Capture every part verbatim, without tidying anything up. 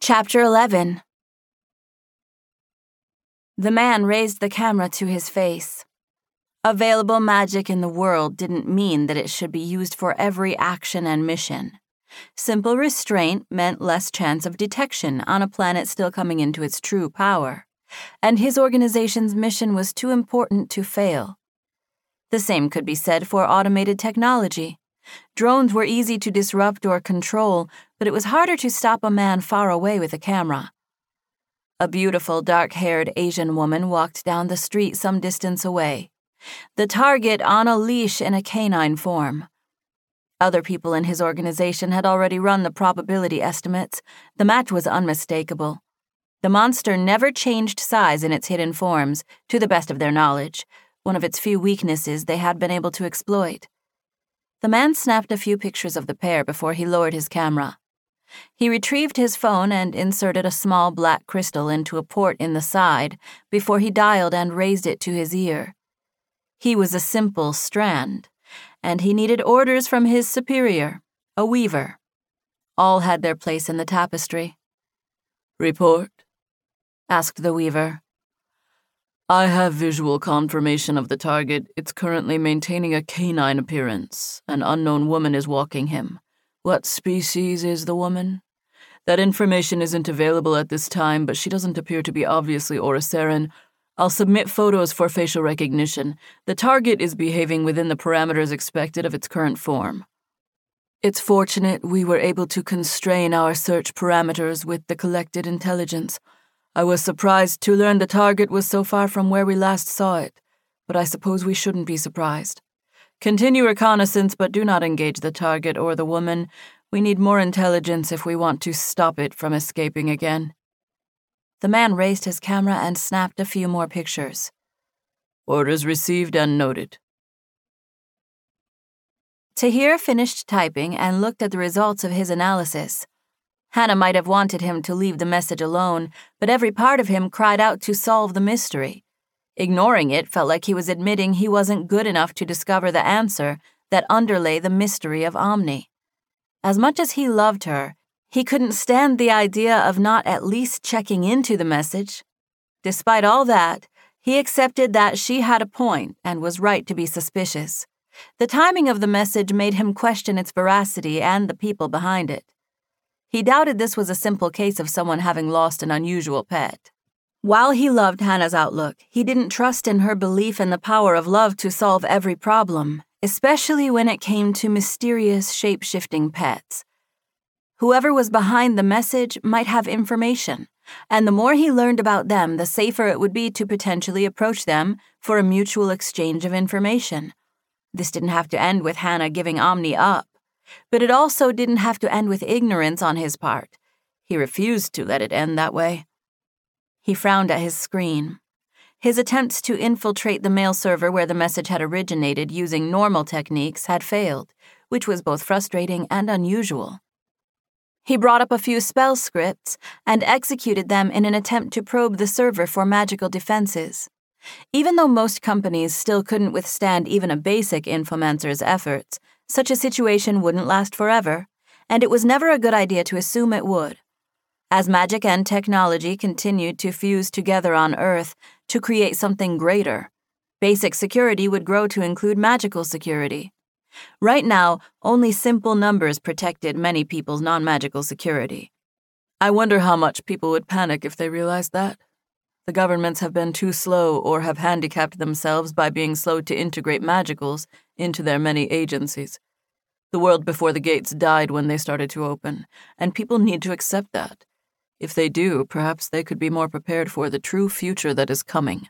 Chapter eleven. The man raised the camera to his face. Available magic in the world didn't mean that it should be used for every action and mission. Simple restraint meant less chance of detection on a planet still coming into its true power, and his organization's mission was too important to fail. The same could be said for automated technology. Drones were easy to disrupt or control, but it was harder to stop a man far away with a camera. A beautiful, dark-haired Asian woman walked down the street some distance away, the target on a leash in a canine form. Other people in his organization had already run the probability estimates. The match was unmistakable. The monster never changed size in its hidden forms, to the best of their knowledge, one of its few weaknesses they had been able to exploit. The man snapped a few pictures of the pair before he lowered his camera. He retrieved his phone and inserted a small black crystal into a port in the side before he dialed and raised it to his ear. He was a simple Strand, and he needed orders from his superior, a weaver. All had their place in the tapestry. "Report?" asked the weaver. "I have visual confirmation of the target. It's currently maintaining a canine appearance. An unknown woman is walking him. What species is the woman? That information isn't available at this time, but she doesn't appear to be obviously Oriceran. I'll submit photos for facial recognition. The target is behaving within the parameters expected of its current form. It's fortunate we were able to constrain our search parameters with the collected intelligence. I was surprised to learn the target was so far from where we last saw it, but I suppose we shouldn't be surprised. Continue reconnaissance, but do not engage the target or the woman. We need more intelligence if we want to stop it from escaping again." The man raised his camera and snapped a few more pictures. "Orders received and noted." Tahir finished typing and looked at the results of his analysis. Hannah might have wanted him to leave the message alone, but every part of him cried out to solve the mystery. Ignoring it felt like he was admitting he wasn't good enough to discover the answer that underlay the mystery of Omni. As much as he loved her, he couldn't stand the idea of not at least checking into the message. Despite all that, he accepted that she had a point and was right to be suspicious. The timing of the message made him question its veracity and the people behind it. He doubted this was a simple case of someone having lost an unusual pet. While he loved Hannah's outlook, he didn't trust in her belief in the power of love to solve every problem, especially when it came to mysterious, shape-shifting pets. Whoever was behind the message might have information, and the more he learned about them, the safer it would be to potentially approach them for a mutual exchange of information. This didn't have to end with Hannah giving Omni up. But it also didn't have to end with ignorance on his part. He refused to let it end that way. He frowned at his screen. His attempts to infiltrate the mail server where the message had originated using normal techniques had failed, which was both frustrating and unusual. He brought up a few spell scripts and executed them in an attempt to probe the server for magical defenses. Even though most companies still couldn't withstand even a basic infomancer's efforts, such a situation wouldn't last forever, and it was never a good idea to assume it would. As magic and technology continued to fuse together on Earth to create something greater, basic security would grow to include magical security. Right now, only simple numbers protected many people's non-magical security. I wonder how much people would panic if they realized that. The governments have been too slow or have handicapped themselves by being slow to integrate magicals into their many agencies. The world before the gates died when they started to open, and people need to accept that. If they do, perhaps they could be more prepared for the true future that is coming.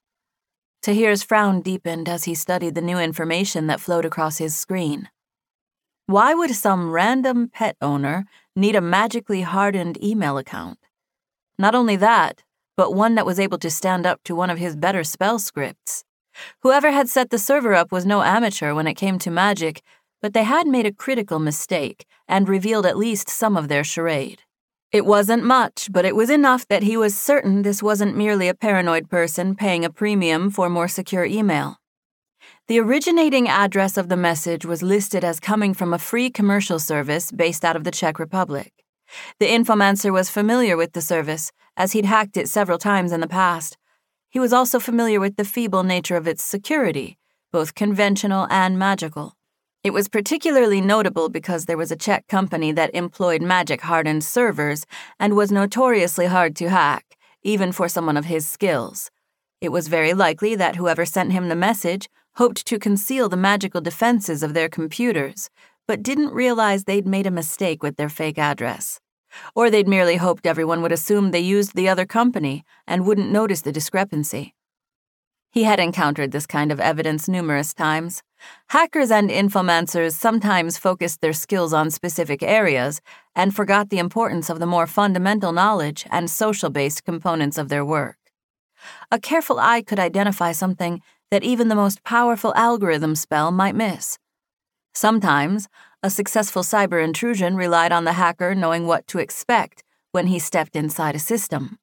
Tahir's frown deepened as he studied the new information that flowed across his screen. Why would some random pet owner need a magically hardened email account? Not only that, but one that was able to stand up to one of his better spell scripts. Whoever had set the server up was no amateur when it came to magic, but they had made a critical mistake and revealed at least some of their charade. It wasn't much, but it was enough that he was certain this wasn't merely a paranoid person paying a premium for more secure email. The originating address of the message was listed as coming from a free commercial service based out of the Czech Republic. The Infomancer was familiar with the service, as he'd hacked it several times in the past. He was also familiar with the feeble nature of its security, both conventional and magical. It was particularly notable because there was a Czech company that employed magic-hardened servers and was notoriously hard to hack, even for someone of his skills. It was very likely that whoever sent him the message hoped to conceal the magical defenses of their computers, but didn't realize they'd made a mistake with their fake address. Or they'd merely hoped everyone would assume they used the other company and wouldn't notice the discrepancy. He had encountered this kind of evidence numerous times. Hackers and infomancers sometimes focused their skills on specific areas and forgot the importance of the more fundamental knowledge and social-based components of their work. A careful eye could identify something that even the most powerful algorithm spell might miss. Sometimes, a successful cyber intrusion relied on the hacker knowing what to expect when he stepped inside a system.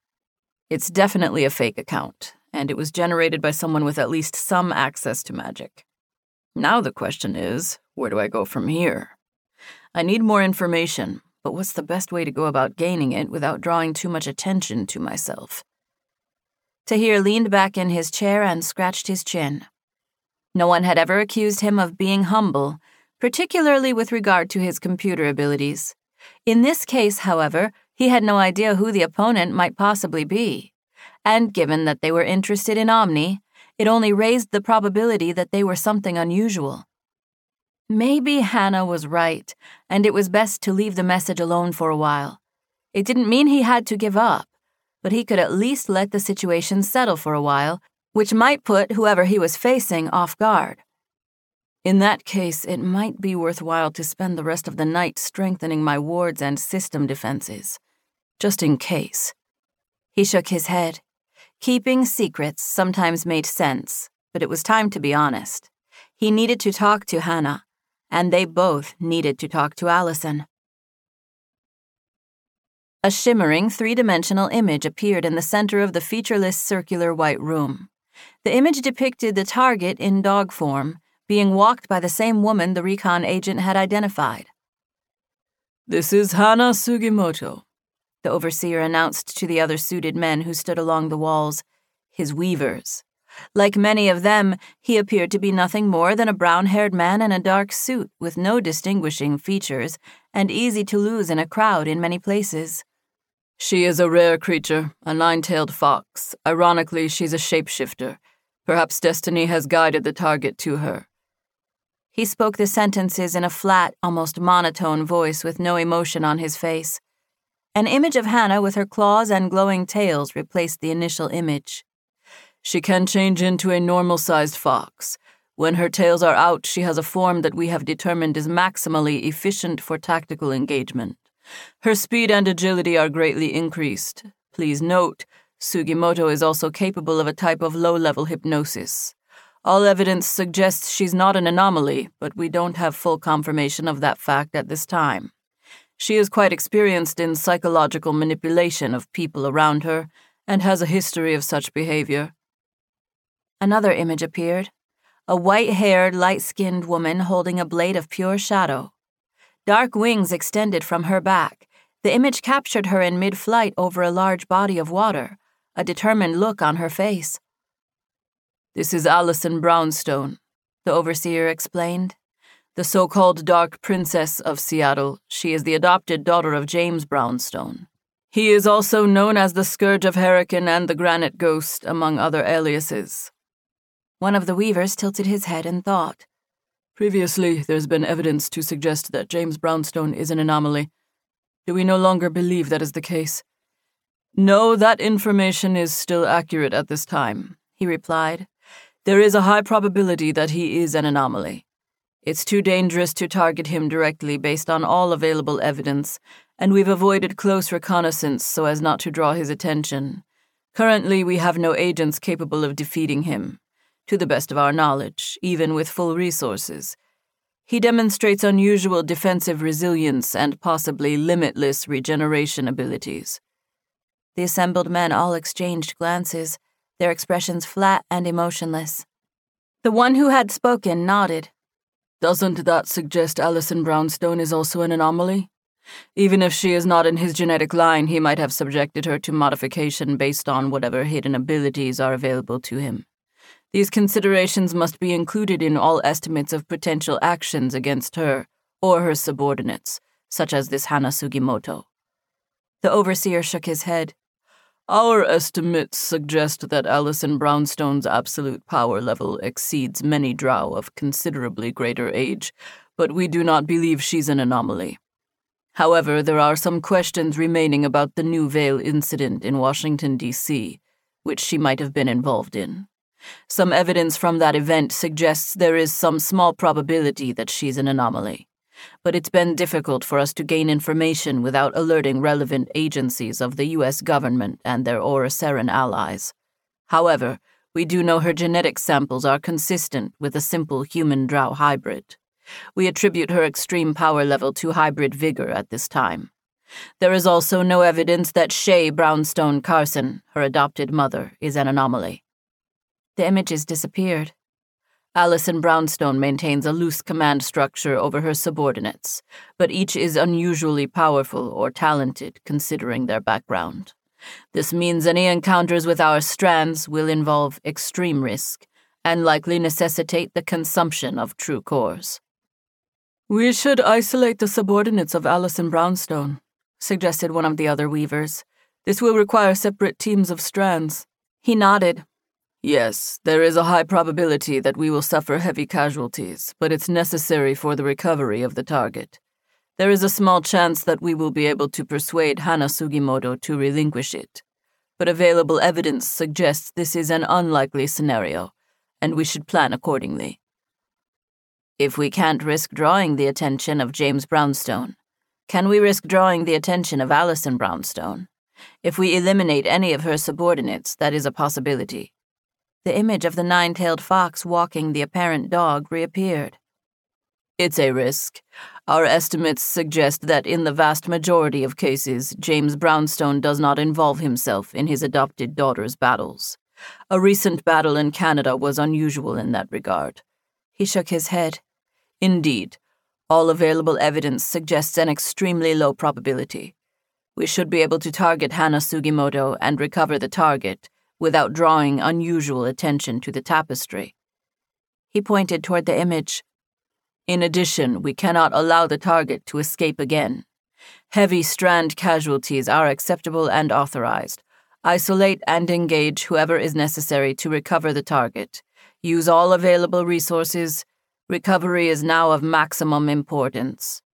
It's definitely a fake account, and it was generated by someone with at least some access to magic. Now the question is, where do I go from here? I need more information, but what's the best way to go about gaining it without drawing too much attention to myself? Tahir leaned back in his chair and scratched his chin. No one had ever accused him of being humble, particularly with regard to his computer abilities. In this case, however, he had no idea who the opponent might possibly be. And given that they were interested in Omni, it only raised the probability that they were something unusual. Maybe Hannah was right, and it was best to leave the message alone for a while. It didn't mean he had to give up, but he could at least let the situation settle for a while, which might put whoever he was facing off guard. In that case, it might be worthwhile to spend the rest of the night strengthening my wards and system defenses, just in case. He shook his head. Keeping secrets sometimes made sense, but it was time to be honest. He needed to talk to Hannah, and they both needed to talk to Allison. A shimmering three-dimensional image appeared in the center of the featureless circular white room. The image depicted the target in dog form, being walked by the same woman the recon agent had identified. "This is Hana Sugimoto," the overseer announced to the other suited men who stood along the walls, his weavers. Like many of them, he appeared to be nothing more than a brown-haired man in a dark suit with no distinguishing features and easy to lose in a crowd in many places. "She is a rare creature, a nine-tailed fox. Ironically, she's a shapeshifter. Perhaps destiny has guided the target to her." He spoke the sentences in a flat, almost monotone voice with no emotion on his face. An image of Hannah with her claws and glowing tails replaced the initial image. "She can change into a normal-sized fox. When her tails are out, she has a form that we have determined is maximally efficient for tactical engagement. Her speed and agility are greatly increased. Please note, Sugimoto is also capable of a type of low-level hypnosis. All evidence suggests she's not an anomaly, but we don't have full confirmation of that fact at this time. She is quite experienced in psychological manipulation of people around her and has a history of such behavior." Another image appeared, a white-haired, light-skinned woman holding a blade of pure shadow. Dark wings extended from her back. The image captured her in mid-flight over a large body of water, a determined look on her face. "This is Allison Brownstone," the overseer explained. "The so-called Dark Princess of Seattle. She is the adopted daughter of James Brownstone. He is also known as the Scourge of Hurricane and the Granite Ghost, among other aliases." One of the weavers tilted his head and thought. "Previously, there's been evidence to suggest that James Brownstone is an anomaly. Do we no longer believe that is the case?" "No, that information is still accurate at this time," he replied. "There is a high probability that he is an anomaly. It's too dangerous to target him directly based on all available evidence, and we've avoided close reconnaissance so as not to draw his attention. Currently, we have no agents capable of defeating him, to the best of our knowledge, even with full resources. He demonstrates unusual defensive resilience and possibly limitless regeneration abilities." The assembled men all exchanged glances, their expressions flat and emotionless. The one who had spoken nodded. "Doesn't that suggest Allison Brownstone is also an anomaly? Even if she is not in his genetic line, he might have subjected her to modification based on whatever hidden abilities are available to him. These considerations must be included in all estimates of potential actions against her or her subordinates, such as this Hana Sugimoto. The overseer shook his head. Our estimates suggest that Allison Brownstone's absolute power level exceeds many drow of considerably greater age, but we do not believe she's an anomaly. However, there are some questions remaining about the New Vale incident in Washington, D C, which she might have been involved in. Some evidence from that event suggests there is some small probability that she's an anomaly, but it's been difficult for us to gain information without alerting relevant agencies of the U S government and their Oroceran allies. However, we do know her genetic samples are consistent with a simple human-drow hybrid. We attribute her extreme power level to hybrid vigor at this time. There is also no evidence that Shay Brownstone Carson, her adopted mother, is an anomaly. The images disappeared. Allison Brownstone maintains a loose command structure over her subordinates, but each is unusually powerful or talented considering their background. This means any encounters with our strands will involve extreme risk and likely necessitate the consumption of true cores. We should isolate the subordinates of Allison Brownstone, suggested one of the other weavers. This will require separate teams of strands. He nodded. Yes, there is a high probability that we will suffer heavy casualties, but it's necessary for the recovery of the target. There is a small chance that we will be able to persuade Hana Sugimoto to relinquish it, but available evidence suggests this is an unlikely scenario, and we should plan accordingly. If we can't risk drawing the attention of James Brownstone, can we risk drawing the attention of Allison Brownstone? If we eliminate any of her subordinates, that is a possibility. The image of the nine-tailed fox walking the apparent dog reappeared. It's a risk. Our estimates suggest that in the vast majority of cases, James Brownstone does not involve himself in his adopted daughter's battles. A recent battle in Canada was unusual in that regard. He shook his head. Indeed, all available evidence suggests an extremely low probability. We should be able to target Hana Sugimoto and recover the target without drawing unusual attention to the tapestry. He pointed toward the image. In addition, we cannot allow the target to escape again. Heavy strand casualties are acceptable and authorized. Isolate and engage whoever is necessary to recover the target. Use all available resources. Recovery is now of maximum importance.